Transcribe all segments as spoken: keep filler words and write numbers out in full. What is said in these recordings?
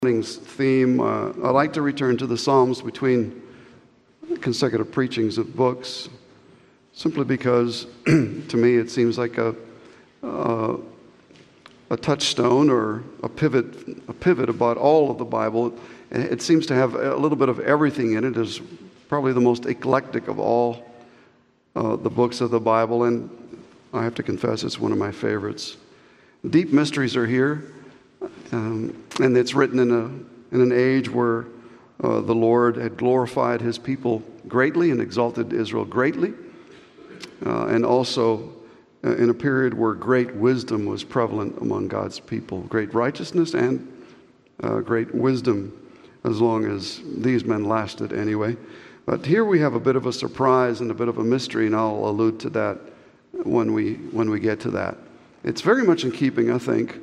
morning's theme, uh, I like to return to the Psalms between consecutive preachings of books, simply because to me it seems like a uh, a touchstone or a pivot, a pivot about all of the Bible. It seems to have a little bit of everything in it. It's probably the most eclectic of all uh, the books of the Bible, and I have to confess it's one of my favorites. Deep mysteries are here. Um, and it's written in a in an age where uh, the Lord had glorified His people greatly and exalted Israel greatly, uh, and also uh, in a period where great wisdom was prevalent among God's people, great righteousness and uh, great wisdom, as long as these men lasted anyway. But here we have a bit of a surprise and a bit of a mystery, and I'll allude to that when we when we get to that. It's very much in keeping, I think,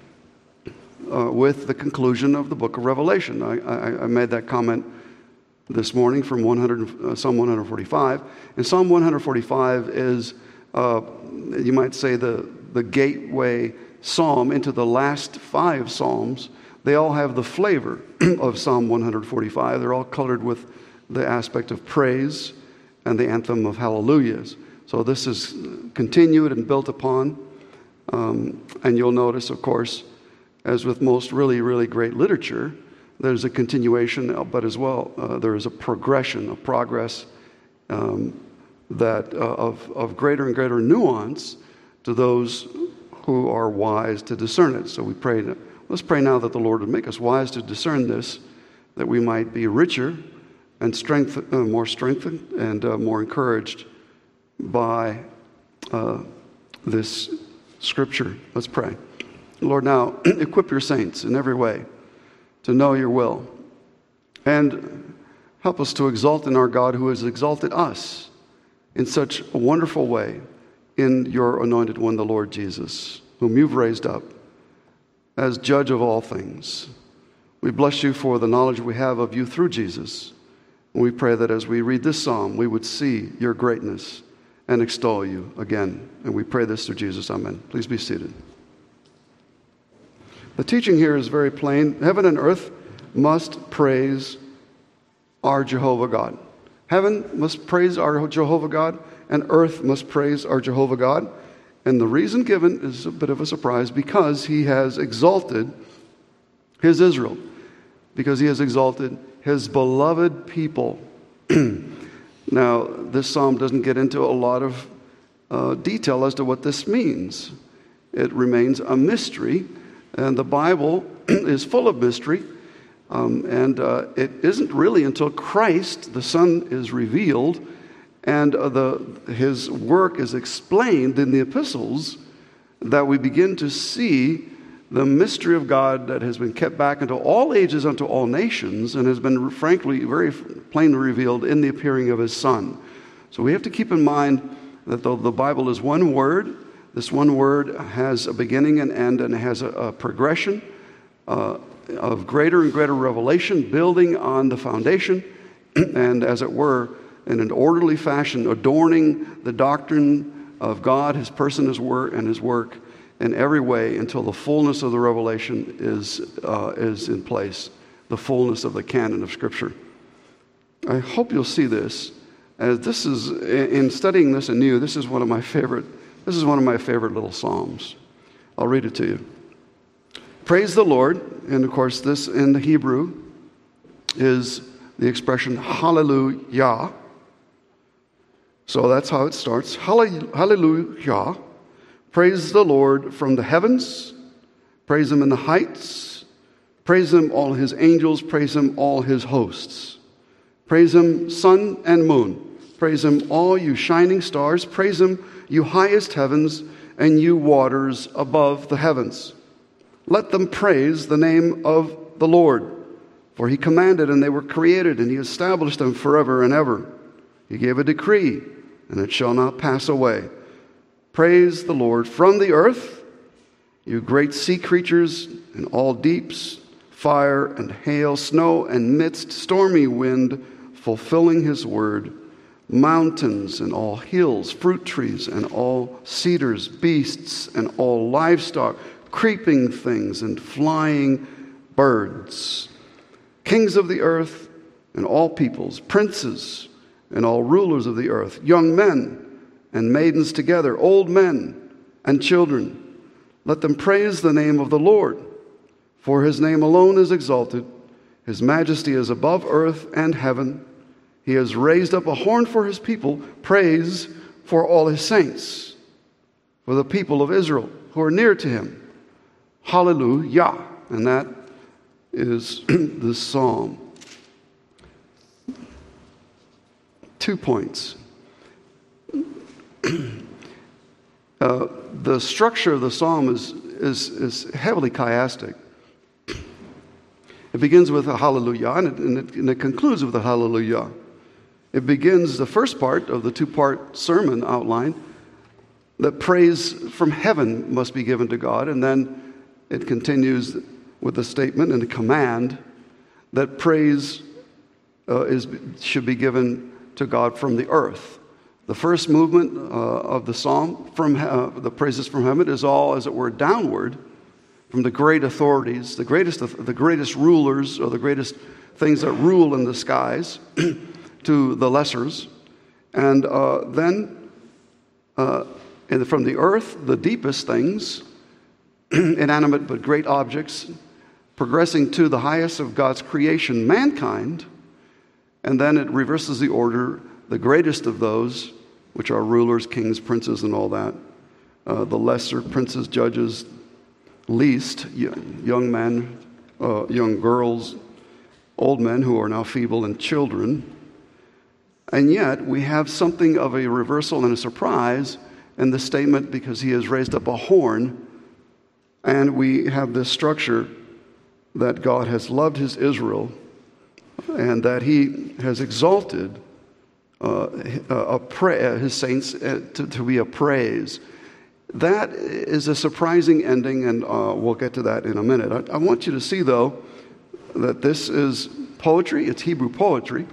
Uh, with the conclusion of the book of Revelation. I, I, I made that comment this morning from one hundred, uh, Psalm one forty-five. And Psalm one forty-five is, uh, you might say, the, the gateway psalm into the last five psalms. They all have the flavor of Psalm one forty-five. They're all colored with the aspect of praise and the anthem of hallelujahs. So this is continued and built upon. Um, and you'll notice, of course, as with most really, really great literature, there's a continuation, but as well, uh, there is a progression, a progress um, that uh, of, of greater and greater nuance to those who are wise to discern it. So we pray, to, let's pray now that the Lord would make us wise to discern this, that we might be richer and strength, uh, more strengthened and uh, more encouraged by uh, this Scripture. Let's pray. Lord, now equip your saints in every way to know your will, and help us to exalt in our God who has exalted us in such a wonderful way in your anointed one, the Lord Jesus, whom you've raised up as judge of all things. We bless you for the knowledge we have of you through Jesus, and we pray that as we read this psalm, we would see your greatness and extol you again. And we pray this through Jesus. Amen. Please be seated. The teaching here is very plain. Heaven and earth must praise our Jehovah God. Heaven must praise our Jehovah God, and earth must praise our Jehovah God. And the reason given is a bit of a surprise, because he has exalted his Israel, because he has exalted his beloved people. Now, this psalm doesn't get into a lot of uh, detail as to what this means. It remains a mystery. And the Bible is full of mystery, um, and uh, it isn't really until Christ, the Son, is revealed and uh, the, his work is explained in the epistles that we begin to see the mystery of God that has been kept back into all ages, unto all nations, and has been, frankly, very plainly revealed in the appearing of his Son. So we have to keep in mind that though the Bible is one word, this one word has a beginning and end, and has a, a progression uh, of greater and greater revelation, building on the foundation, and as it were, in an orderly fashion, adorning the doctrine of God, his person, his word, and his work in every way until the fullness of the revelation is, uh, is in place, the fullness of the canon of Scripture. I hope you'll see this, as this is, in studying this anew, this is one of my favorite This is one of my favorite little psalms. I'll read it to you. Praise the Lord. And of course, this in the Hebrew is the expression hallelujah. So that's how it starts. Hallelujah. Praise the Lord from the heavens. Praise him in the heights. Praise him, all his angels. Praise him, all his hosts. Praise him, sun and moon. Praise him, all you shining stars. Praise him, you highest heavens, and you waters above the heavens. Let them praise the name of the Lord, for he commanded, and they were created, and he established them forever and ever. He gave a decree, and it shall not pass away. Praise the Lord from the earth, you great sea creatures in all deeps, fire and hail, snow and mist, stormy wind, fulfilling his word, mountains and all hills, fruit trees and all cedars, beasts and all livestock, creeping things and flying birds, kings of the earth and all peoples, princes and all rulers of the earth, young men and maidens together, old men and children. Let them praise the name of the Lord, for his name alone is exalted. His majesty is above earth and heaven. He has raised up a horn for his people, praise for all his saints, for the people of Israel who are near to him. Hallelujah. And that is the psalm. Two points. Uh, the structure of the psalm is, is, is heavily chiastic. It begins with a hallelujah, and it, and, it, and it concludes with a hallelujah. It begins the first part of the two-part sermon outline that praise from heaven must be given to God, and then it continues with a statement and a command that praise uh, is should be given to God from the earth. The first movement uh, of the psalm, from uh, the praises from heaven, is all, as it were, downward from the great authorities, the greatest, the greatest rulers, or the greatest things that rule in the skies, to the lessers, and uh, then uh, and from the earth, the deepest things, inanimate but great objects, progressing to the highest of God's creation, mankind, and then it reverses the order. The greatest of those, which are rulers, kings, princes, and all that, uh, the lesser, princes, judges, least, young men, uh, young girls, old men who are now feeble, and children. And yet, we have something of a reversal and a surprise in the statement, because he has raised up a horn, and we have this structure that God has loved his Israel, and that he has exalted uh, a pra- his saints to, to be a praise. That is a surprising ending, and uh, we'll get to that in a minute. I, I want you to see, though, that this is poetry. It's Hebrew poetry.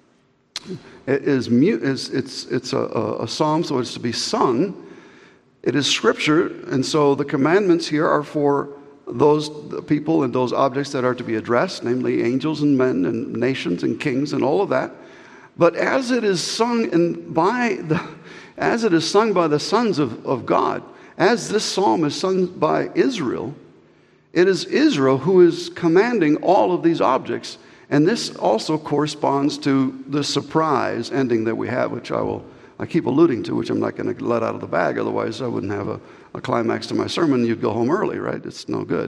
It is mu- it's, it's, it's a, a psalm, so it's to be sung. It is scripture, and so the commandments here are for those people and those objects that are to be addressed, namely angels and men and nations and kings and all of that. But as it is sung in by the, as it is sung by the sons of, of God, as this psalm is sung by Israel, it is Israel who is commanding all of these objects. And this also corresponds to the surprise ending that we have, which I will I keep alluding to, which I'm not going to let out of the bag, otherwise I wouldn't have a, a climax to my sermon. You'd go home early, right? It's no good.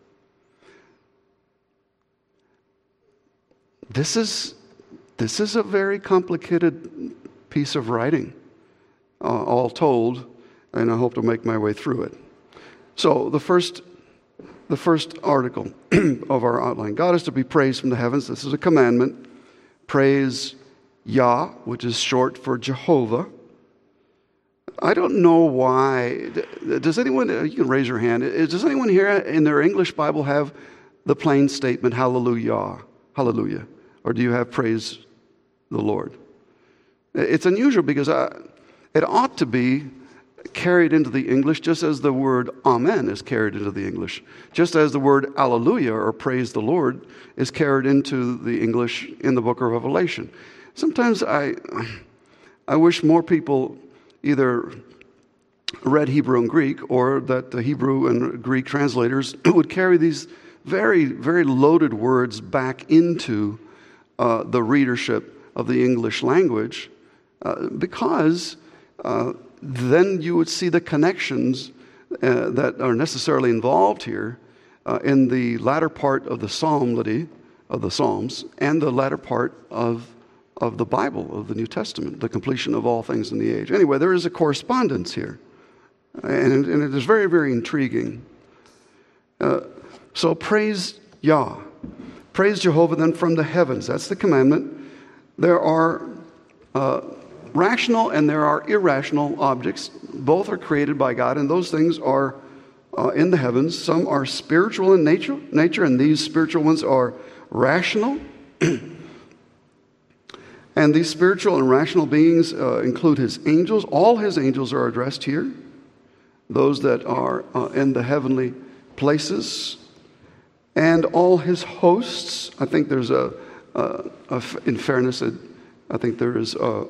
This is this is a very complicated piece of writing, uh, all told, and I hope to make my way through it. So the first the first article of our outline: God is to be praised from the heavens. This is a commandment. Praise Yah, which is short for Jehovah. I don't know why. Does anyone, you can raise your hand, does anyone here in their English Bible have the plain statement, hallelujah, hallelujah? Or do you have praise the Lord? It's unusual because I, it ought to be carried into the English just as the word amen is carried into the English. Just as the word alleluia, or praise the Lord, is carried into the English in the book of Revelation. Sometimes I I wish more people either read Hebrew and Greek, or that the Hebrew and Greek translators would carry these very, very loaded words back into uh, the readership of the English language, uh, because uh, then you would see the connections uh, that are necessarily involved here uh, in the latter part of the psalmody, of the Psalms, and the latter part of of the Bible, of the New Testament, the completion of all things in the age. Anyway, there is a correspondence here, and, and it is very, very intriguing. Uh, so praise Yah. Praise Jehovah then from the heavens. That's the commandment. There are uh, rational and there are irrational objects. Both are created by God, and those things are uh, in the heavens. Some are spiritual in nature, nature, and these spiritual ones are rational. And these spiritual and rational beings uh, include his angels. All his angels are addressed here. Those that are uh, in the heavenly places. and all his hosts. I think there's a, a, a in fairness, it, I think there is a,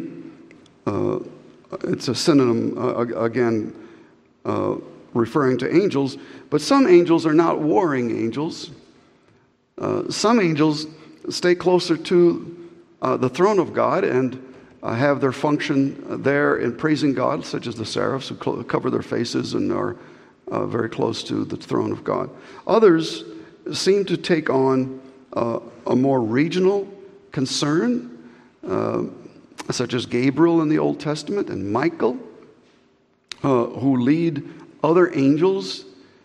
uh, it's a synonym, uh, again, uh, referring to angels. But some angels are not warring angels. Uh, some angels stay closer to uh, the throne of God and uh, have their function there in praising God, such as the seraphs who cl- cover their faces and are uh, very close to the throne of God. Others seem to take on uh, a more regional concern, uh, such as Gabriel in the Old Testament and Michael, uh, who lead other angels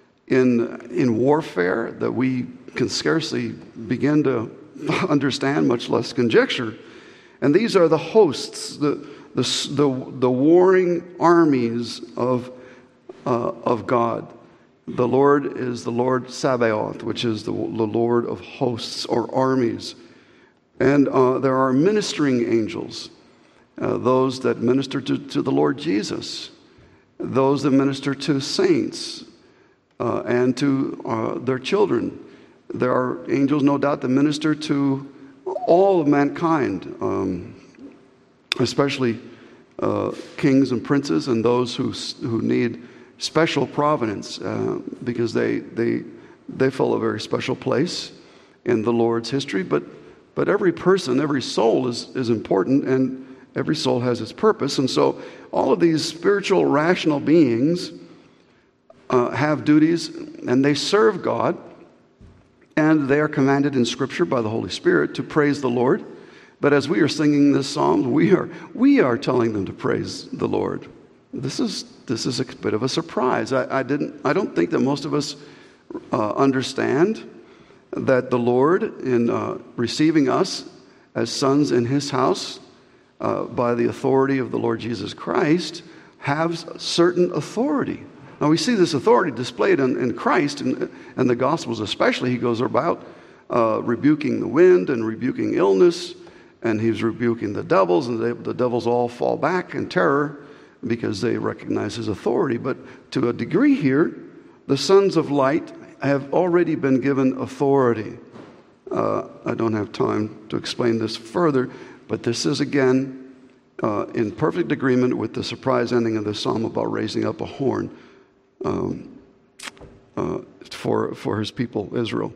in in warfare that we can scarcely begin to understand, much less conjecture. And these are the hosts, the the the, the warring armies of uh, of God. The Lord is the Lord Sabaoth, which is the, the Lord of hosts or armies. And uh, there are ministering angels, uh, those that minister to, to the Lord Jesus, those that minister to saints uh, and to uh, their children. There are angels, no doubt, that minister to all of mankind, um, especially uh, kings and princes and those who who need special providence uh, because they they they fill a very special place in the Lord's history. But but every person, every soul is is important, and every soul has its purpose. And so all of these spiritual, rational beings uh, have duties, and they serve God. And they are commanded in Scripture by the Holy Spirit to praise the Lord. But as we are singing this psalm, we are we are telling them to praise the Lord. This is this is a bit of a surprise. I, I didn't. I don't think that most of us uh, understand that the Lord, in uh, receiving us as sons in His house uh, by the authority of the Lord Jesus Christ, has certain authority. Now, we see this authority displayed in, in Christ and, and the Gospels especially. He goes about uh, rebuking the wind and rebuking illness, and he's rebuking the devils, and they, the devils all fall back in terror because they recognize his authority. But to a degree here, the sons of light have already been given authority. Uh, I don't have time to explain this further, but this is, again, uh, in perfect agreement with the surprise ending of the psalm about raising up a horn. Um, uh, for for his people, Israel.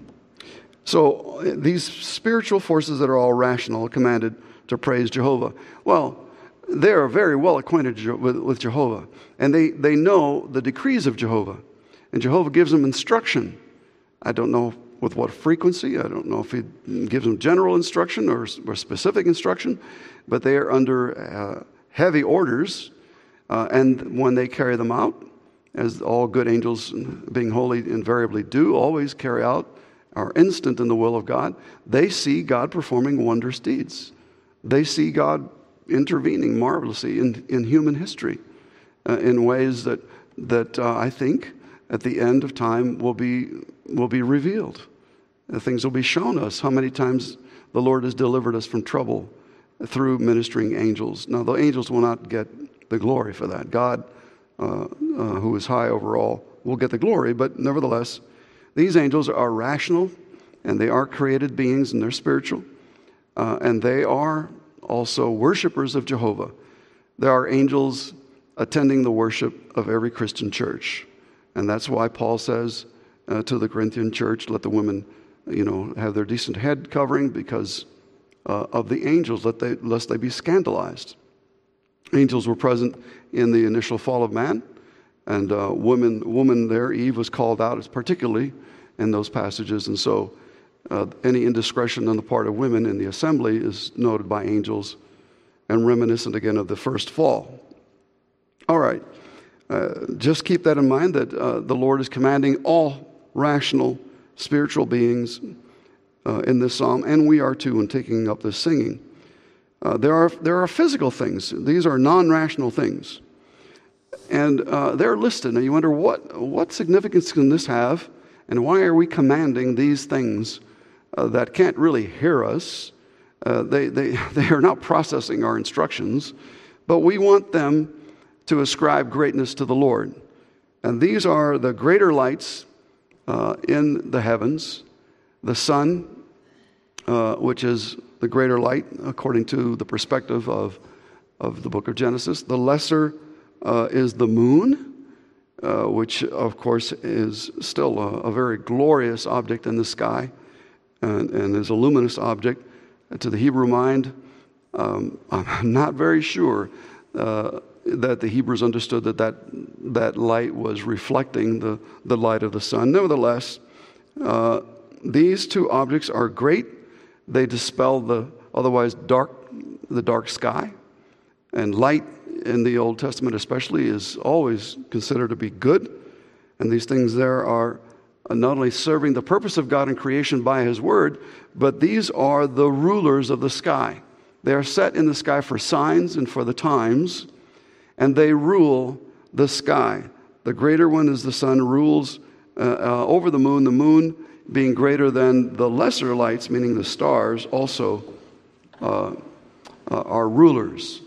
So these spiritual forces that are all rational are commanded to praise Jehovah. Well, they are very well acquainted with, with Jehovah, and they, they know the decrees of Jehovah. And Jehovah gives them instruction. I don't know with what frequency. I don't know if he gives them general instruction or, or specific instruction, but they are under uh, heavy orders, uh, and when they carry them out, as all good angels, being holy, invariably do, always carry out, are instant in the will of God, they see God performing wondrous deeds. They see God intervening marvelously in, in human history uh, in ways that that uh, I think at the end of time will be will be revealed. The things will be shown us. How many times the Lord has delivered us from trouble through ministering angels. Now, the angels will not get the glory for that. God, Uh, uh, who is high over all, will get the glory. But nevertheless, these angels are rational, and they are created beings, and they're spiritual, uh, and they are also worshipers of Jehovah. There are angels attending the worship of every Christian church, and that's why Paul says uh, to the Corinthian church, let the women, you know, have their decent head covering because uh, of the angels, let they, lest they be scandalized. Angels were present in the initial fall of man, and uh, woman, woman there, Eve, was called out as particularly in those passages, and so uh, any indiscretion on the part of women in the assembly is noted by angels and reminiscent again of the first fall. All right, uh, just keep that in mind that uh, the Lord is commanding all rational spiritual beings uh, in this psalm, and we are too in taking up this singing. Uh, there are there are physical things. These are non-rational things, and uh, they're listed. And you wonder what what significance can this have, and why are we commanding these things uh, that can't really hear us? Uh, they they they are not processing our instructions, but we want them to ascribe greatness to the Lord. And these are the greater lights uh, in the heavens, the sun, uh, which is the greater light according to the perspective of, of the book of Genesis. The lesser uh, is the moon, uh, which of course is still a, a very glorious object in the sky and, and is a luminous object. To the Hebrew mind, um, I'm not very sure uh, that the Hebrews understood that, that that light was reflecting the, the light of the sun. Nevertheless, uh, these two objects are great. They dispel the otherwise dark, the dark sky. And light in the Old Testament especially is always considered to be good. And these things there are not only serving the purpose of God in creation by His Word, but these are the rulers of the sky. They are set in the sky for signs and for the times, and they rule the sky. The greater one is the sun, rules uh, uh, over the moon. The moon being greater than the lesser lights, meaning the stars, also uh, uh, are rulers.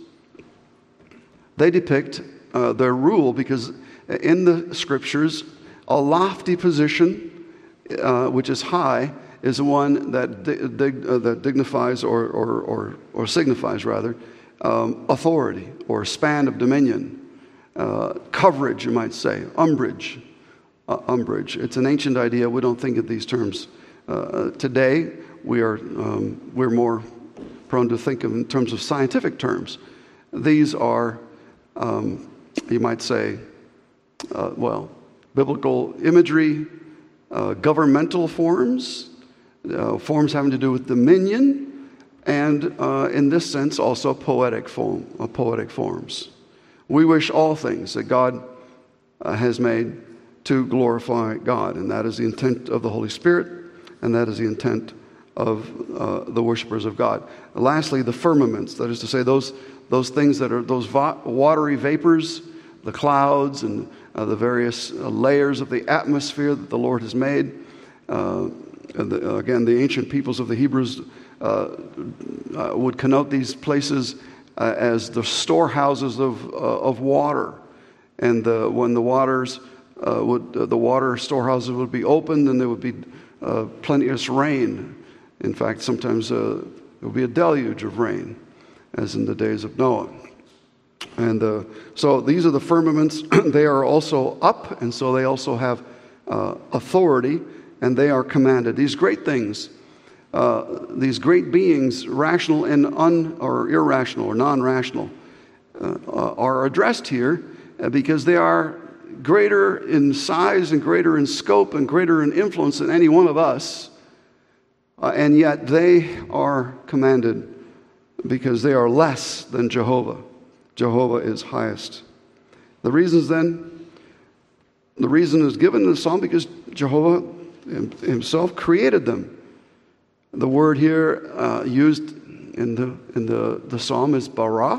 They depict uh, their rule because in the Scriptures, a lofty position, uh, which is high, is one that dig, dig, uh, that dignifies or or or, or signifies rather um, authority or span of dominion, uh, coverage, you might say, umbrage. Uh, umbrage. It's an ancient idea. We don't think of these terms uh, today. We are um, we're more prone to think of in terms of scientific terms. These are, um, you might say, uh, well, biblical imagery, uh, governmental forms, uh, forms having to do with dominion, and uh, in this sense also poetic form, uh, poetic forms. We wish all things that God uh, has made to glorify God, and that is the intent of the Holy Spirit, and that is the intent of uh, the worshipers of God. And lastly, the firmaments, that is to say, those those things that are those va- watery vapors, the clouds, and uh, the various uh, layers of the atmosphere that the Lord has made. Uh, the, again, the ancient peoples of the Hebrews uh, uh, would connote these places uh, as the storehouses of uh, of water, and the, when the waters Uh, would uh, the water storehouses would be opened, and there would be uh, plenteous rain. In fact, sometimes uh, there would be a deluge of rain, as in the days of Noah. And uh, so these are the firmaments. They are also up, and so they also have uh, authority, and they are commanded. These great things, uh, these great beings, rational and un or irrational or non-rational, uh, uh, are addressed here uh, because they are greater in size and greater in scope and greater in influence than any one of us. Uh, and yet they are commanded because they are less than Jehovah. Jehovah is highest. The reasons then, the reason is given in the psalm because Jehovah himself created them. The word here uh, used in the in the, the psalm is bara.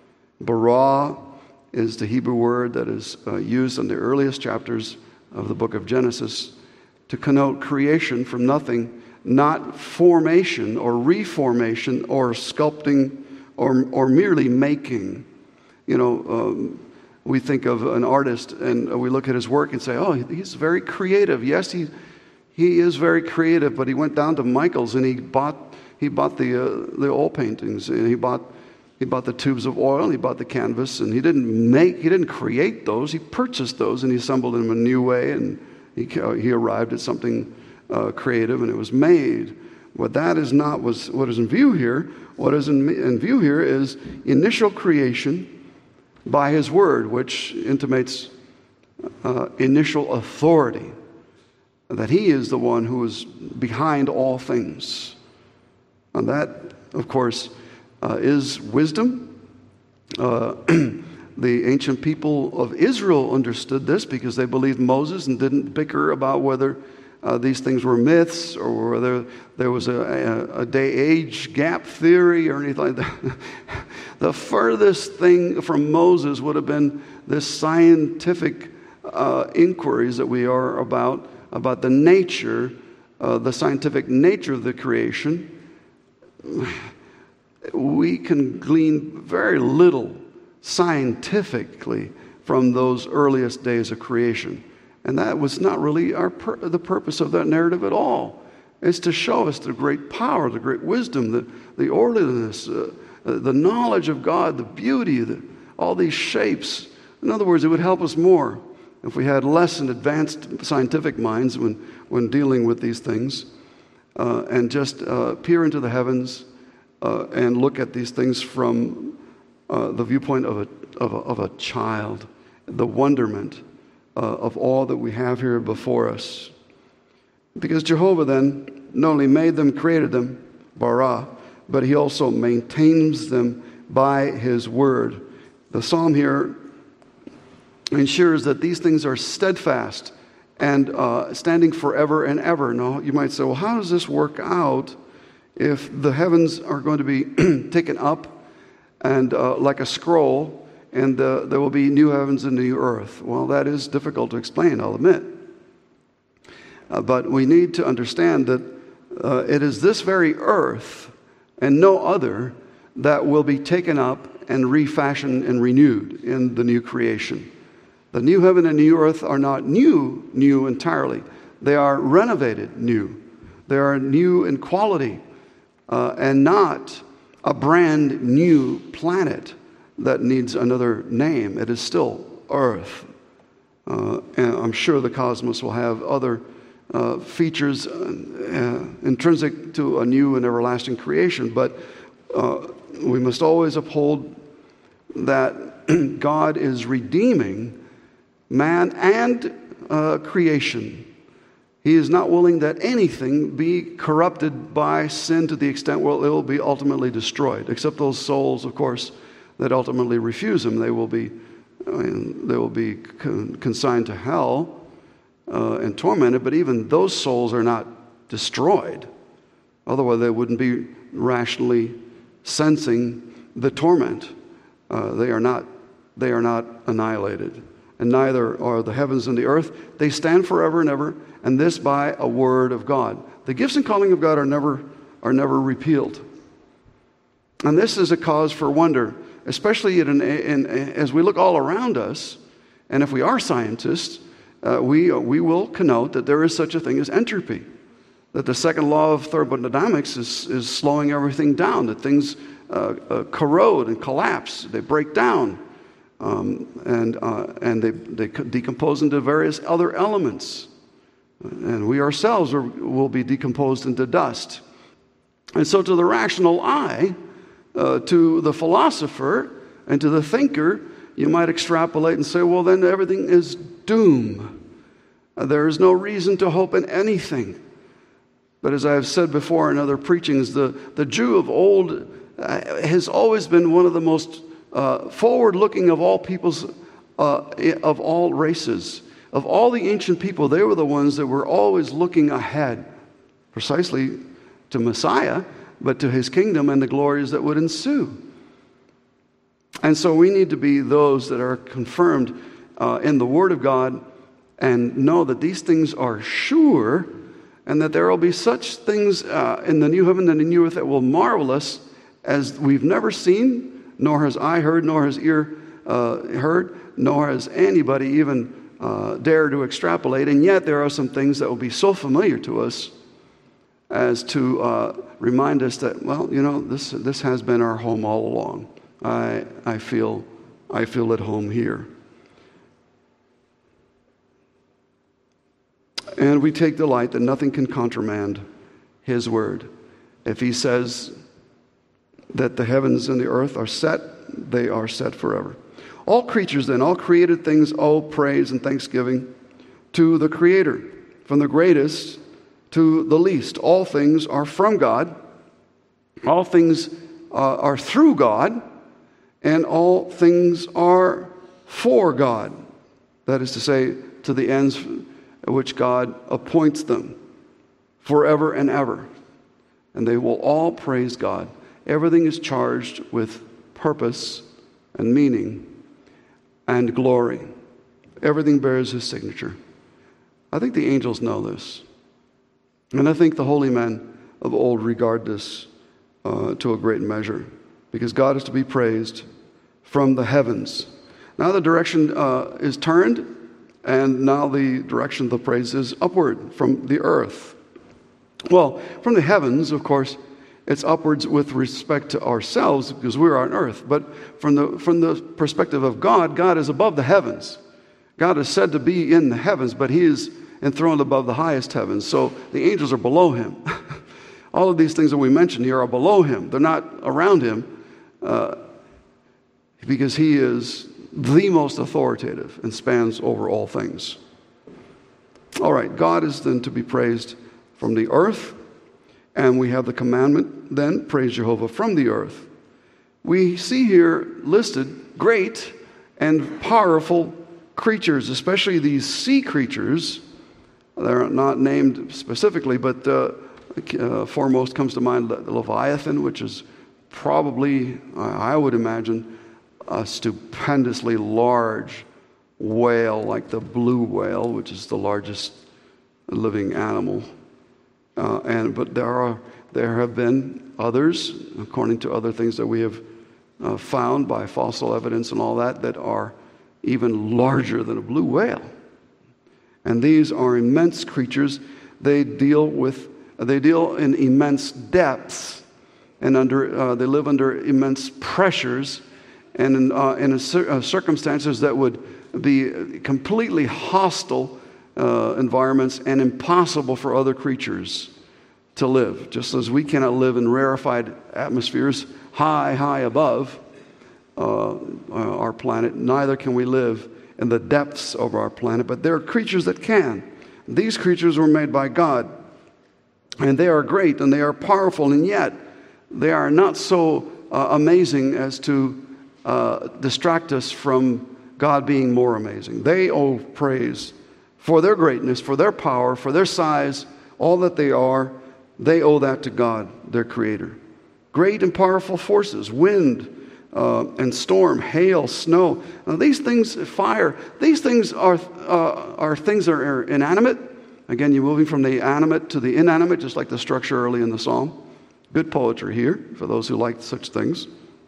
Bara is the Hebrew word that is uh, used in the earliest chapters of the book of Genesis to connote creation from nothing, not formation or reformation or sculpting or or merely making. You know, um, we think of an artist and we look at his work and say, oh, he's very creative. Yes, he he is very creative, but he went down to Michael's and he bought he bought the uh, the oil paintings, and he bought He bought the tubes of oil, he bought the canvas, and he didn't make, he didn't create those. He purchased those and he assembled them in a new way, and he, he arrived at something uh, creative, and it was made. But that is not was, what is in view here. What is in, in view here is initial creation by His Word, which intimates uh, initial authority, that He is the one who is behind all things. And that, of course, Uh, is wisdom. Uh, the ancient people of Israel understood this because they believed Moses and didn't bicker about whether uh, these things were myths or whether there was a, a, a day-age gap theory or anything like that. The furthest thing from Moses would have been this scientific uh, inquiries that we are about, about the nature, uh, the scientific nature of the creation. We can glean very little scientifically from those earliest days of creation. And that was not really our pur- the purpose of that narrative at all. It's to show us the great power, the great wisdom, the, the orderliness, uh, the knowledge of God, the beauty, the, all these shapes. In other words, it would help us more if we had less and advanced scientific minds when, when dealing with these things, uh, and just uh, peer into the heavens uh, and look at these things from uh, the viewpoint of a, of a, of a child, the wonderment uh, of all that we have here before us. Because Jehovah then not only made them, created them, bara, but he also maintains them by his word. The psalm here ensures that these things are steadfast and uh, standing forever and ever. Now, you might say, well, how does this work out if the heavens are going to be taken up and uh, like a scroll, and uh, there will be new heavens and new earth? Well, that is difficult to explain, I'll admit. Uh, but we need to understand that uh, it is this very earth and no other that will be taken up and refashioned and renewed in the new creation. The new heaven and new earth are not new, new entirely. They are renovated new. They are new in quality uh, and not a brand new planet that needs another name. It is still earth. Uh, and I'm sure the cosmos will have other uh, features uh, intrinsic to a new and everlasting creation, but uh, we must always uphold that God is redeeming man and uh, creation. He is not willing that anything be corrupted by sin to the extent where it will be ultimately destroyed, except those souls, of course, that ultimately refuse him. They will be, I mean, they will be con- consigned to hell uh, and tormented, but even those souls are not destroyed. Otherwise, they wouldn't be rationally sensing the torment. Uh, they are not, they are not annihilated. And neither are the heavens and the earth. They stand forever and ever, and this by a word of God. The gifts and calling of God are never, are never repealed. And this is a cause for wonder, especially in, in, in, as we look all around us, and if we are scientists, uh, we, we will connote that there is such a thing as entropy, that the second law of thermodynamics is, is slowing everything down, that things uh, uh, corrode and collapse, they break down, um, and, uh, and they, they decompose into various other elements. And we ourselves are, will be decomposed into dust. And so to the rational eye, uh, to the philosopher, and to the thinker, you might extrapolate and say, well, then everything is doom. Uh, there is no reason to hope in anything. But as I have said before in other preachings, the, the Jew of old uh, has always been one of the most uh, forward-looking of all peoples, uh, of all races. Of all the ancient people, they were the ones that were always looking ahead, precisely to Messiah, but to his kingdom and the glories that would ensue. And so we need to be those that are confirmed uh, in the Word of God and know that these things are sure, and that there will be such things uh, in the new heaven and the new earth that will marvel us as we've never seen, nor has eye heard, nor has ear uh, heard, nor has anybody even Uh, dare to extrapolate. And yet there are some things that will be so familiar to us as to uh, remind us that, well, you know, this this has been our home all along. I I feel I feel at home here. And we take delight that nothing can countermand his word. If he says that the heavens and the earth are set, they are set forever. All creatures then, all created things owe praise and thanksgiving to the Creator, from the greatest to the least. All things are from God, all things uh, are through God, and all things are for God. That is to say, to the ends at which God appoints them, forever and ever. And they will all praise God. Everything is charged with purpose and meaning and glory. Everything bears his signature. I think the angels know this. And I think the holy men of old regard this uh, to a great measure, because God is to be praised from the heavens. Now the direction uh, is turned, and now the direction of the praise is upward from the earth. Well, from the heavens, of course, it's upwards with respect to ourselves because we're on earth. But from the from the perspective of God, God is above the heavens. God is said to be in the heavens, but he is enthroned above the highest heavens. So the angels are below him. All of these things that we mentioned here are below him. They're not around him uh, because he is the most authoritative and spans over all things. All right, God is then to be praised from the earth, and we have the commandment then, praise Jehovah from the earth. We see here listed great and powerful creatures, especially these sea creatures. They're not named specifically, but uh, uh, foremost comes to mind the Leviathan, which is probably, I would imagine, a stupendously large whale like the blue whale, which is the largest living animal. Uh, and but there are there have been others, according to other things that we have uh, found by fossil evidence and all that, that are even larger than a blue whale. And these are immense creatures. They deal with they deal in immense depths, and under uh, they live under immense pressures, and in, uh, in a cir- uh, circumstances that would be completely hostile uh, environments and impossible for other creatures to live. Just as we cannot live in rarefied atmospheres high, high above uh, our planet, neither can we live in the depths of our planet. But there are creatures that can. These creatures were made by God, and they are great and they are powerful, and yet they are not so uh, amazing as to uh, distract us from God being more amazing. They owe praise for their greatness, for their power, for their size, all that they are. They owe that to God, their Creator. Great and powerful forces, wind uh, and storm, hail, snow. Now, these things, fire, these things are, uh, are things that are inanimate. Again, you're moving from the animate to the inanimate, just like the structure early in the psalm. Good poetry here for those who like such things.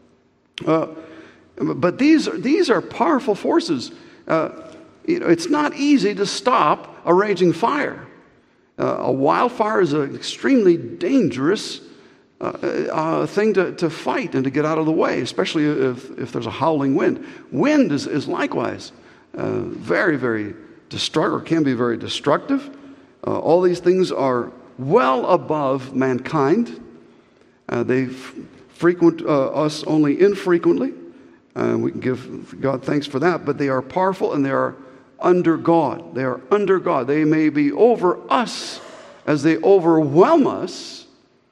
Uh, but these, these are powerful forces. Uh, you know, it's not easy to stop a raging fire. Uh, a wildfire is an extremely dangerous uh, uh, thing to, to fight and to get out of the way, especially if, if there's a howling wind. Wind is, is likewise uh, very, very destructive, or can be very destructive. Uh, all these things are well above mankind. Uh, they f- frequent uh, us only infrequently. Uh, we can give God thanks for that, but they are powerful and they are under God. They are under God. They may be over us as they overwhelm us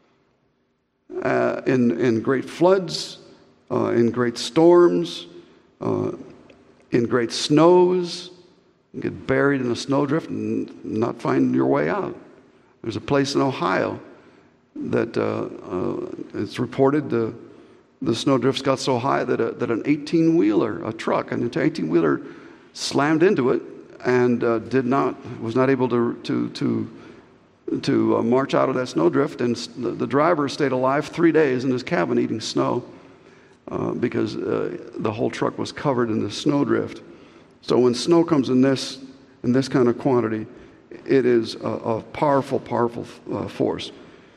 uh, in, in great floods, uh, in great storms, uh, in great snows. You get buried in a snowdrift and not find your way out. There's a place in Ohio that uh, uh, it's reported the, the snowdrifts got so high that, a, that an eighteen-wheeler, a truck, an eighteen-wheeler slammed into it and uh, did not was not able to to to to uh, march out of that snowdrift, and the, the driver stayed alive three days in his cabin eating snow uh, because uh, the whole truck was covered in the snowdrift. So when snow comes in this in this kind of quantity, it is a, a powerful, powerful uh, force.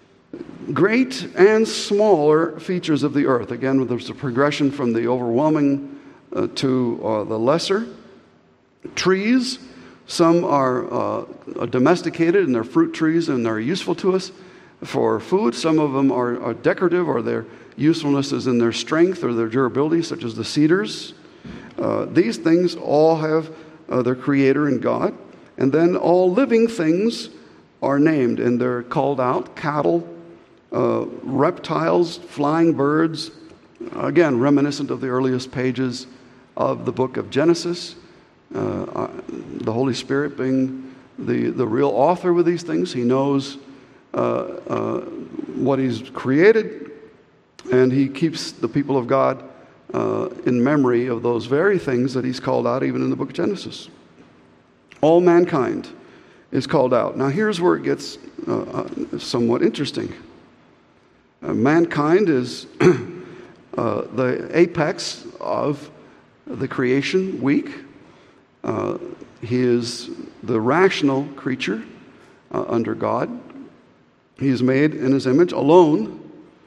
Great and smaller features of the earth. Again, there's a progression from the overwhelming uh, to uh, the lesser. Trees, some are uh, domesticated and they're fruit trees and they're useful to us for food. Some of them are, are decorative, or their usefulness is in their strength or their durability, such as the cedars. Uh, these things all have uh, their creator in God. And then all living things are named and they're called out. Cattle, uh, reptiles, flying birds. Again, reminiscent of the earliest pages of the book of Genesis. Uh, uh, the Holy Spirit being the, the real author with these things. He knows uh, uh, what He's created, and He keeps the people of God uh, in memory of those very things that He's called out even in the book of Genesis. All mankind is called out. Now here's where it gets uh, uh, somewhat interesting. Uh, mankind is uh, the apex of the creation week. Uh, he is the rational creature uh, under God. He is made in his image alone.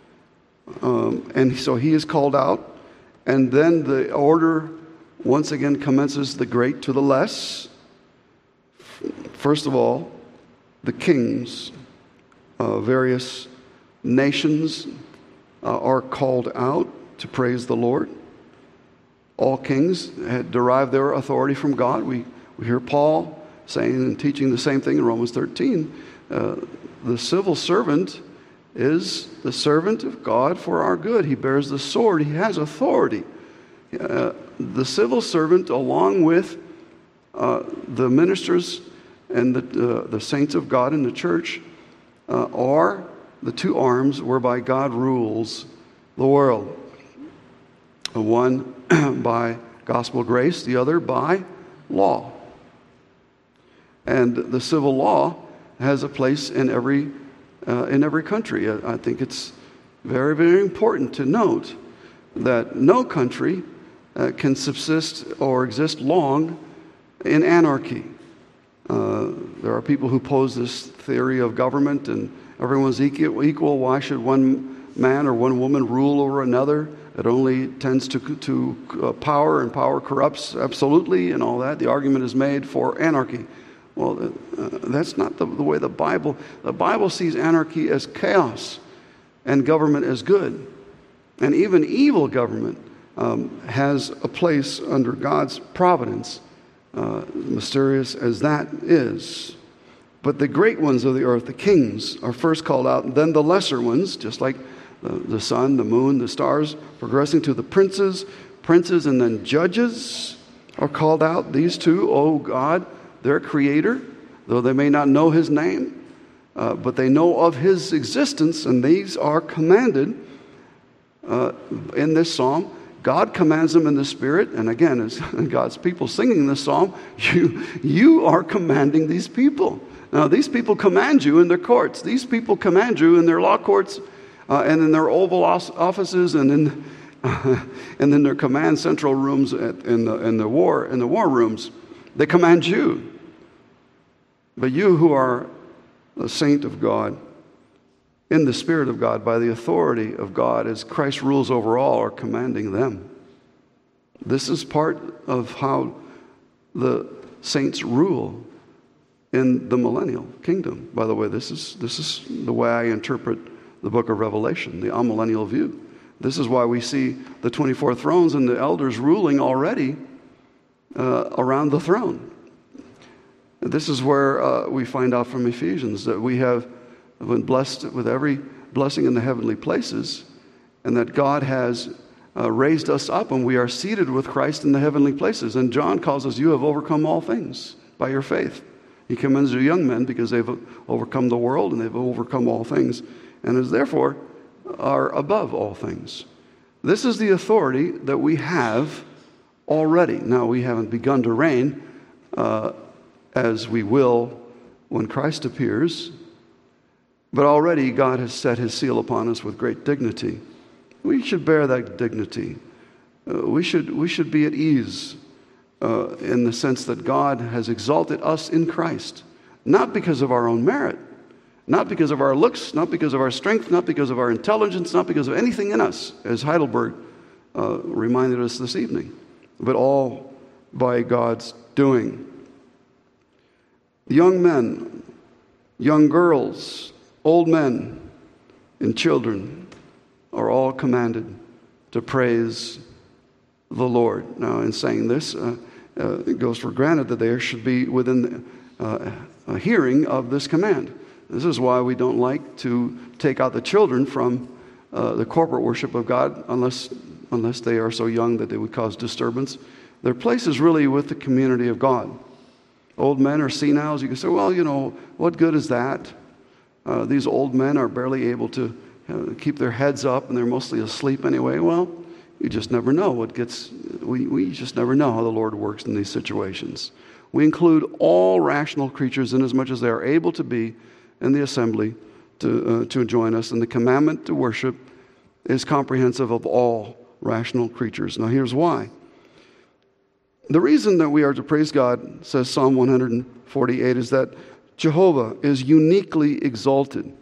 Um, and so he is called out. And then the order once again commences, the great to the less. First of all, the kings, uh, various nations uh, are called out to praise the Lord. All kings had derived their authority from God. We, we hear Paul saying and teaching the same thing in Romans thirteen. Uh, the civil servant is the servant of God for our good. He bears the sword. He has authority. Uh, the civil servant, along with uh, the ministers and the, uh, the saints of God in the church, uh, are the two arms whereby God rules the world. One by gospel grace, the other by law. And the civil law has a place in every uh, in every country. I, I think it's very, very important to note that no country uh, can subsist or exist long in anarchy. Uh, there are people who pose this theory of government and everyone's equal. Why should one man or one woman rule over another? It only tends to, to uh, power, and power corrupts absolutely, and all that. The argument is made for anarchy. Well, uh, that's not the, the way the Bible, the Bible sees anarchy as chaos and government as good. And even evil government um, has a place under God's providence, uh, mysterious as that is. But the great ones of the earth, the kings, are first called out, and then the lesser ones, just like the, the sun, the moon, the stars, progressing to the princes, princes, and then judges are called out. These two, oh God, their creator, though they may not know his name, uh, but they know of his existence, and these are commanded uh, in this psalm. God commands them in the Spirit, and again, as God's people singing this psalm, you, you are commanding these people. Now, these people command you in their courts. These people command you in their law courts uh, and in their Oval offices and in uh, and in their command central rooms at, in the in the war in the war rooms. They command you. But you who are a saint of God, in the Spirit of God, by the authority of God, as Christ rules over all, are commanding them. This is part of how the saints rule in the millennial kingdom. By the way, this is this is the way I interpret the book of Revelation, the amillennial view. This is why we see the twenty-four thrones and the elders ruling already uh, around the throne. This is where uh, we find out from Ephesians that we have been blessed with every blessing in the heavenly places, and that God has uh, raised us up, and we are seated with Christ in the heavenly places. And John calls us, you have overcome all things by your faith. He commends the young men because they've overcome the world and they've overcome all things, and as therefore are above all things. This is the authority that we have already. Now, we haven't begun to reign uh, as we will when Christ appears, but already God has set his seal upon us with great dignity. We should bear that dignity. Uh, we should we should be at ease uh, in the sense that God has exalted us in Christ, not because of our own merit, not because of our looks, not because of our strength, not because of our intelligence, not because of anything in us, as Heidelberg uh, reminded us this evening, but all by God's doing. Young men, young girls, old men, and children are all commanded to praise the Lord. Now, in saying this, uh, uh, it goes for granted that they should be within uh, a hearing of this command. This is why we don't like to take out the children from uh, the corporate worship of God unless, unless they are so young that they would cause disturbance. Their place is really with the community of God. Old men are seniles. You can say, well, you know, what good is that? Uh, these old men are barely able to uh, keep their heads up, and they're mostly asleep anyway. Well, you just never know what gets, we, we just never know how the Lord works in these situations. We include all rational creatures in as much as they are able to be in the assembly to, uh, to join us. And the commandment to worship is comprehensive of all rational creatures. Now, here's why. the reason that we are to praise God, says Psalm one forty-eight, is that Jehovah is uniquely exalted.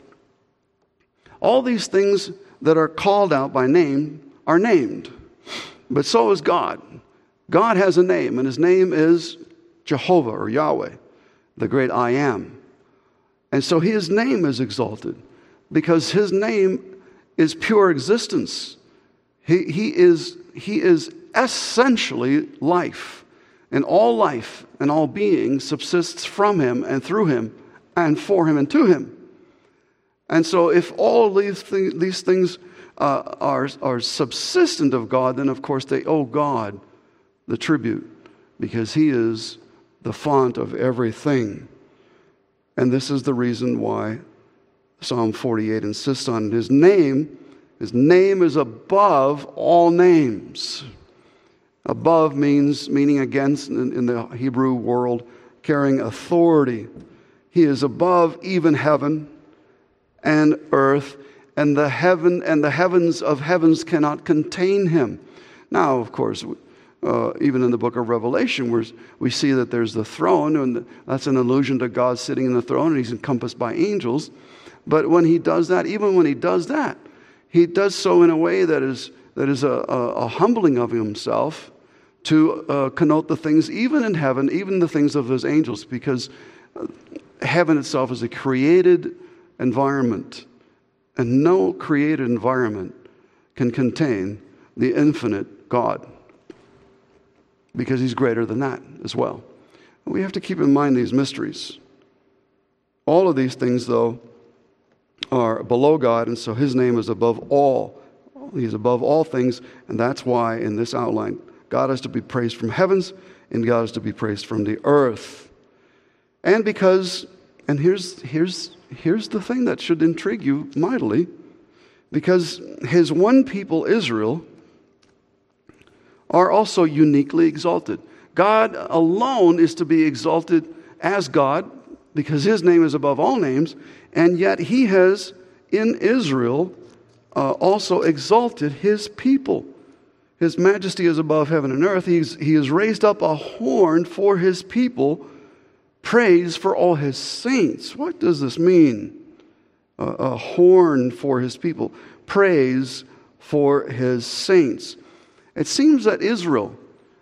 All these things that are called out by name are named, but so is God. God has a name, and his name is Jehovah or Yahweh, the great I am. And so his name is exalted because his name is pure existence. He, he is, he is essentially life. And all life and all being subsists from him and through him and for him and to him. And so if all these, th- these things uh, are, are subsistent of God, then of course they owe God the tribute because he is the font of everything. And this is the reason why Psalm forty-eight insists on it. His name, his name is above all names. Above means, meaning against in, in the Hebrew world, carrying authority. He is above even heaven and earth, and the heaven and the heavens of heavens cannot contain him. Now, of course, uh, even in the book of Revelation, where we see that there's the throne, and that's an allusion to God sitting in the throne, and he's encompassed by angels. But when he does that, even when he does that, he does so in a way that is that is a, a, a humbling of himself to uh, connote the things, even in heaven, even the things of his angels, because heaven itself is a created environment, and no created environment can contain the infinite God, because he's greater than that as well. We have to keep in mind these mysteries. All of these things, though, are below God, and so his name is above all. He's above all things, and that's why in this outline, God is to be praised from heavens, and God is to be praised from the earth. And because, and here's, here's, here's the thing that should intrigue you mightily, because his one people, Israel, are also uniquely exalted. God alone is to be exalted as God, because his name is above all names, and yet he has, in Israel, uh, also exalted his people. His majesty is above heaven and earth. He's, he has raised up a horn for his people, praise for all his saints. What does this mean? A, a horn for his people, praise for his saints. It seems that Israel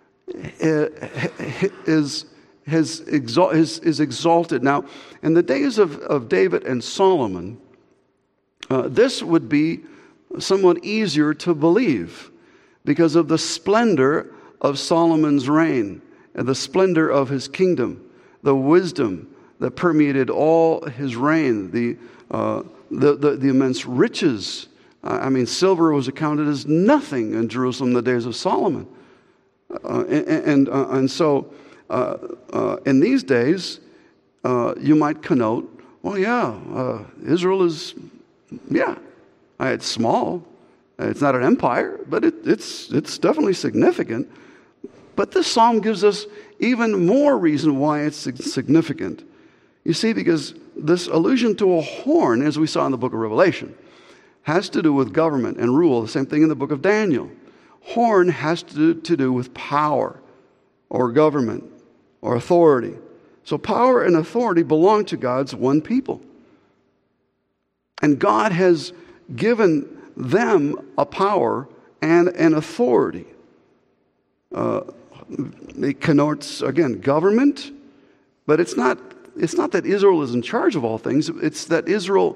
is, has exalt, is, is exalted. Now, in the days of, of David and Solomon, uh, this would be somewhat easier to believe, because of the splendor of Solomon's reign and the splendor of his kingdom, the wisdom that permeated all his reign, the uh, the, the, the immense riches. Uh, I mean, silver was accounted as nothing in Jerusalem in the days of Solomon. Uh, and and, uh, and so uh, uh, in these days, uh, you might connote, well, yeah, uh, Israel is, yeah, it's small. It's not an empire, but it, it's it's definitely significant. But this psalm gives us even more reason why it's significant. You see, because this allusion to a horn, as we saw in the book of Revelation, has to do with government and rule. The same thing in the book of Daniel. Horn has to do, to do with power or government or authority. So power and authority belong to God's one people. And God has given them a power and an authority. Uh, it connotes, again, government, but it's not, it's not that Israel is in charge of all things. It's that Israel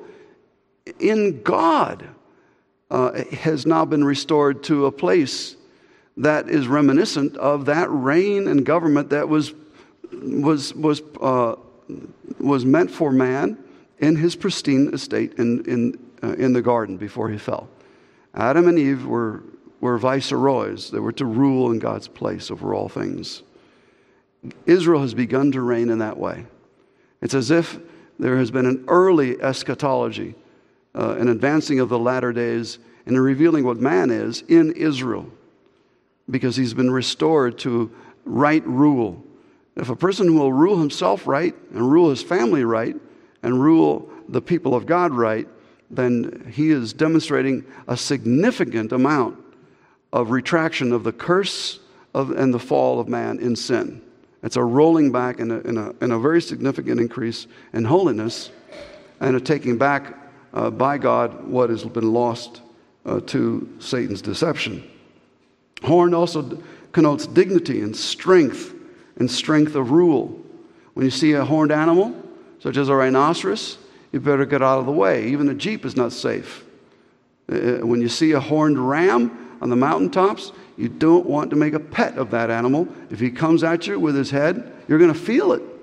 in God uh, has now been restored to a place that is reminiscent of that reign and government that was was was uh, was meant for man in his pristine estate in in uh, in the garden before he fell. Adam and Eve were were viceroys. They were to rule in God's place over all things. Israel has begun to reign in that way. It's as if there has been an early eschatology, uh, an advancing of the latter days, and a revealing what man is in Israel, because he's been restored to right rule. If a person will rule himself right and rule his family right and rule the people of God right, then he is demonstrating a significant amount of retraction of the curse of, and the fall of man in sin. It's a rolling back and a, and a, and a very significant increase in holiness, and a taking back uh, by God what has been lost uh, to Satan's deception. Horn also connotes dignity and strength and strength of rule. When you see a horned animal, such as a rhinoceros, you better get out of the way. Even a Jeep is not safe. Uh, when you see a horned ram on the mountaintops, you don't want to make a pet of that animal. If he comes at you with his head, you're going to feel it.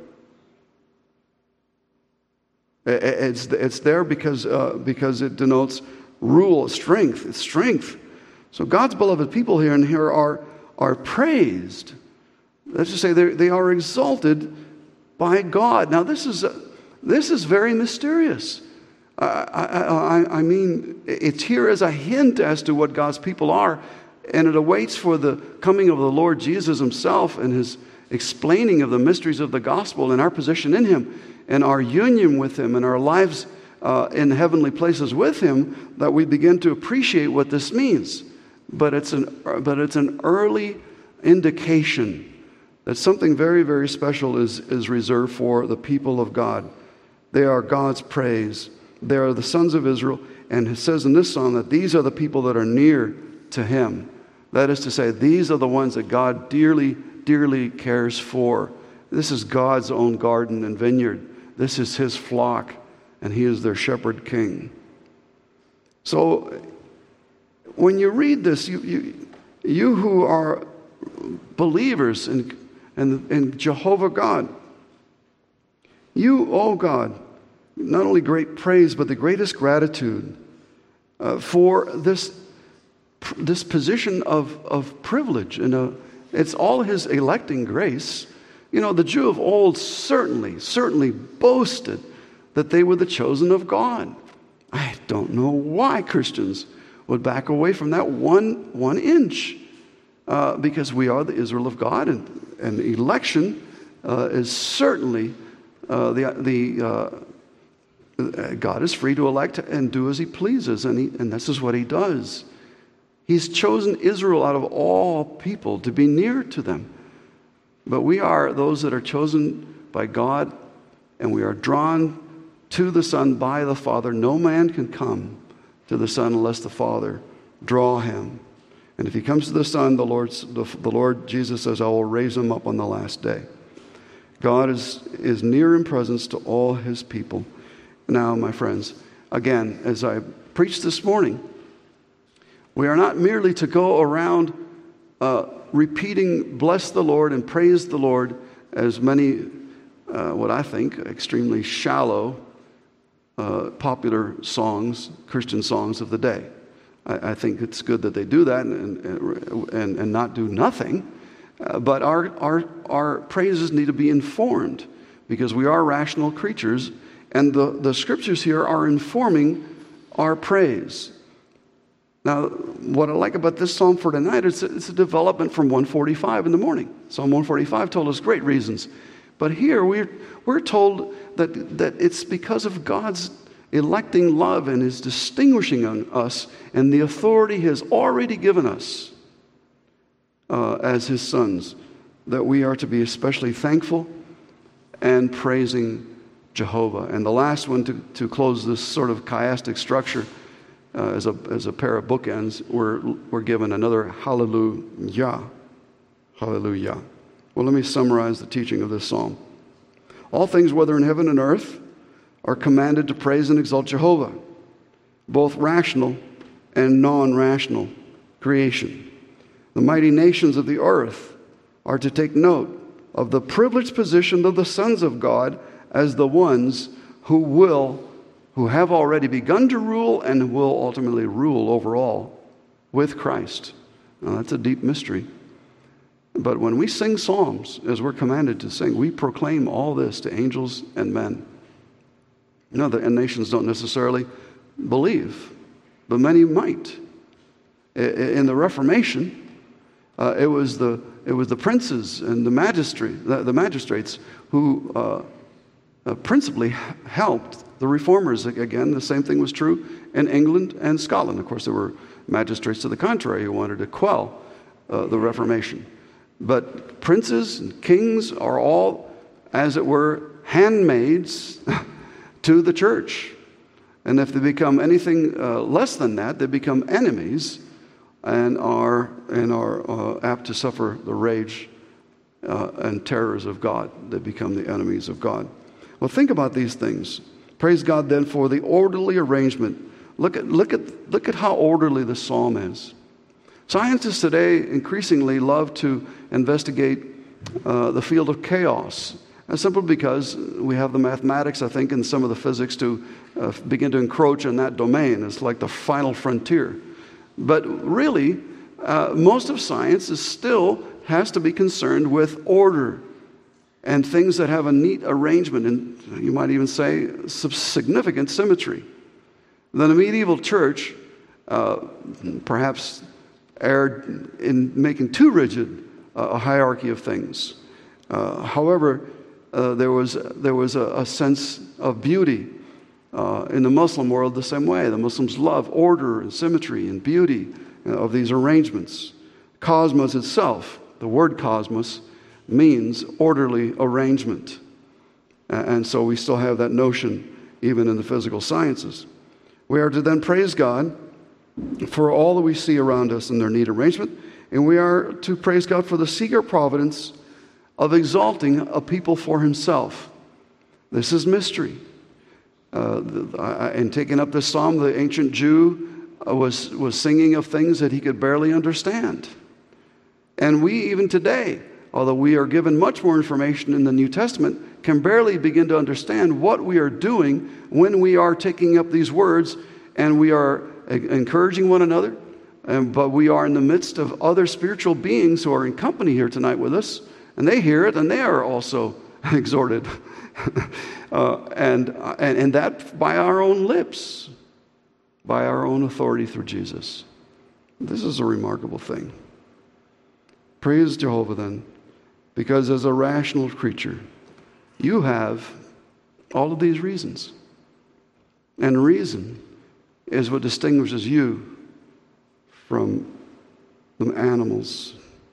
It's, it's there because, uh, because it denotes rule, strength. It's strength. So God's beloved people here and here are, are praised. Let's just say they are exalted by God. Now this is, uh, this is very mysterious. I, I, I mean, it's here as a hint as to what God's people are, and it awaits for the coming of the Lord Jesus himself and his explaining of the mysteries of the gospel and our position in him and our union with him and our lives uh, in heavenly places with him, that we begin to appreciate what this means. But it's an, but it's an early indication that something very, very special is, is reserved for the people of God. They are God's praise. They are the sons of Israel. And it says in this song that these are the people that are near to him. That is to say, these are the ones that God dearly, dearly cares for. This is God's own garden and vineyard. This is his flock, and he is their shepherd king. So when you read this, you, you, you who are believers in, in, in Jehovah God, you owe God not only great praise, but the greatest gratitude uh, for this this position of, of privilege. And uh, it's all his electing grace. You know, the Jew of old certainly, certainly boasted that they were the chosen of God. I don't know why Christians would back away from that one, one inch. Uh, because we are the Israel of God, and, and election uh, is certainly uh, the, the uh, God is free to elect and do as he pleases, and, he, and this is what he does. He's chosen Israel out of all people to be near to them. But we are those that are chosen by God, and we are drawn to the Son by the Father. No man can come to the Son unless the Father draw him. And if he comes to the Son, the, Lord's, the, the Lord Jesus says, I will raise him up on the last day. God is, is near in presence to all his people. Now, my friends, again, as I preached this morning, we are not merely to go around uh, repeating, bless the Lord and praise the Lord, as many, uh, what I think, extremely shallow, uh, popular songs, Christian songs of the day. I, I think it's good that they do that and, and, and not do nothing. Uh, but our, our, our praises need to be informed, because we are rational creatures, and the, the scriptures here are informing our praise. Now, what I like about this psalm for tonight is it's a development from one forty-five in the morning. Psalm one forty-five told us great reasons. But here we're, we're told that, that it's because of God's electing love and his distinguishing on us and the authority he has already given us uh, as his sons, that we are to be especially thankful and praising Jehovah. And the last one to, to close this sort of chiastic structure Uh, as a as a pair of bookends, we're, we're given another hallelujah. Hallelujah. Well, let me summarize the teaching of this psalm. All things, whether in heaven and earth, are commanded to praise and exalt Jehovah, both rational and non-rational creation. The mighty nations of the earth are to take note of the privileged position of the sons of God as the ones who will who have already begun to rule and will ultimately rule over all with Christ. Now, that's a deep mystery. But when we sing psalms, as we're commanded to sing, we proclaim all this to angels and men. You know, the nations don't necessarily believe, but many might. In the Reformation, uh, it was the it was the princes and the magistrate, the, the magistrates who uh, uh, principally helped the reformers. Again, the same thing was true in England and Scotland. Of course, there were magistrates to the contrary who wanted to quell uh, the Reformation. But princes and kings are all, as it were, handmaids to the church. And if they become anything uh, less than that, they become enemies and are, and are uh, apt to suffer the rage uh, and terrors of God. They become the enemies of God. Well, think about these things. Praise God then for the orderly arrangement. Look at, look at, look at how orderly the psalm is. Scientists today increasingly love to investigate uh, the field of chaos, and simply because we have the mathematics, I think, and some of the physics to uh, begin to encroach in that domain. It's like the final frontier. But really, uh, most of science is still has to be concerned with order and things that have a neat arrangement, and you might even say some significant symmetry. Then the medieval church uh, perhaps erred in making too rigid uh, a hierarchy of things. Uh, however, uh, there was there was a, a sense of beauty uh, in the Muslim world the same way. The Muslims love order and symmetry and beauty uh, of these arrangements. Cosmos itself, the word cosmos, means orderly arrangement. And so we still have that notion even in the physical sciences. We are to then praise God for all that we see around us in their neat arrangement, and we are to praise God for the secret providence of exalting a people for himself. This is mystery. Uh, in taking up this psalm, the ancient Jew was, was singing of things that he could barely understand. And we, even today, although we are given much more information in the New Testament, can barely begin to understand what we are doing when we are taking up these words and we are encouraging one another, and, but we are in the midst of other spiritual beings who are in company here tonight with us, and they hear it and they are also exhorted. uh, and, and, and that by our own lips, by our own authority through Jesus. This is a remarkable thing. Praise Jehovah then, because as a rational creature, you have all of these reasons. And reason is what distinguishes you from the animals.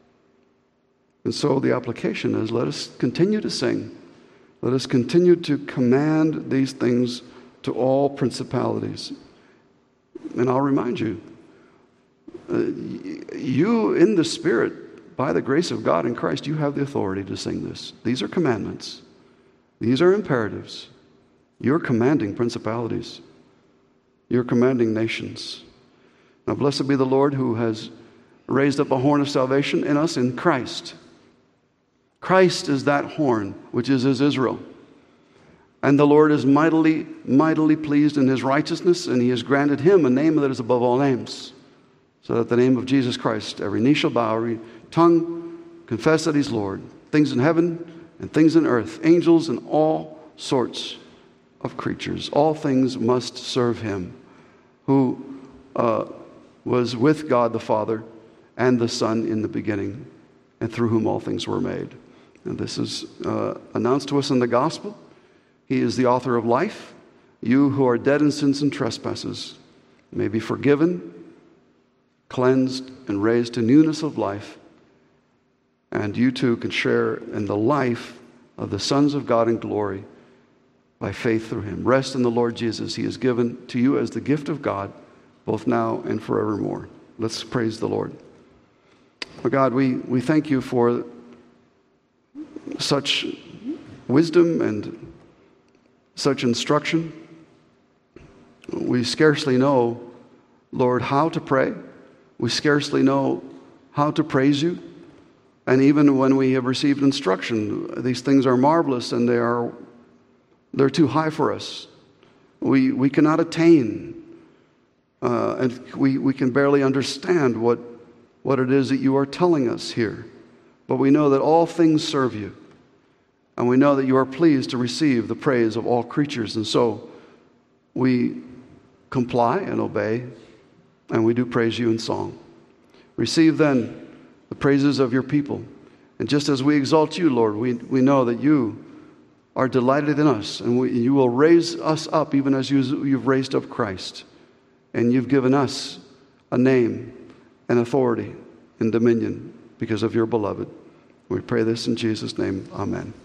And so the application is, let us continue to sing. Let us continue to command these things to all principalities. And I'll remind you, uh, you in the Spirit, by the grace of God in Christ, you have the authority to sing this. These are commandments. These are imperatives. You're commanding principalities. You're commanding nations. Now, blessed be the Lord who has raised up a horn of salvation in us in Christ. Christ is that horn, which is his Israel. And the Lord is mightily, mightily pleased in his righteousness, and he has granted him a name that is above all names, so that the name of Jesus Christ, every knee shall bow, every tongue confess that he's Lord. Things in heaven and things in earth, angels and all sorts of creatures. All things must serve him, who uh, was with God the Father and the Son in the beginning, and through whom all things were made. And this is uh, announced to us in the gospel. He is the author of life. You who are dead in sins and trespasses may be forgiven, cleansed, and raised to newness of life. And you too can share in the life of the sons of God in glory by faith through him. Rest in the Lord Jesus. He is given to you as the gift of God, both now and forevermore. Let's praise the Lord. Oh God, we, we thank you for such wisdom and such instruction. We scarcely know, Lord, how to pray. We scarcely know how to praise you. And even when we have received instruction, these things are marvelous and they are they're too high for us. We we cannot attain, uh, and we, we can barely understand what, what it is that you are telling us here. But we know that all things serve you. And we know that you are pleased to receive the praise of all creatures. And so we comply and obey, and we do praise you in song. Receive then the praises of your people. And just as we exalt you, Lord, we, we know that you are delighted in us, and we, you will raise us up even as you, you've raised up Christ. And you've given us a name and authority and dominion because of your beloved. We pray this in Jesus' name. Amen.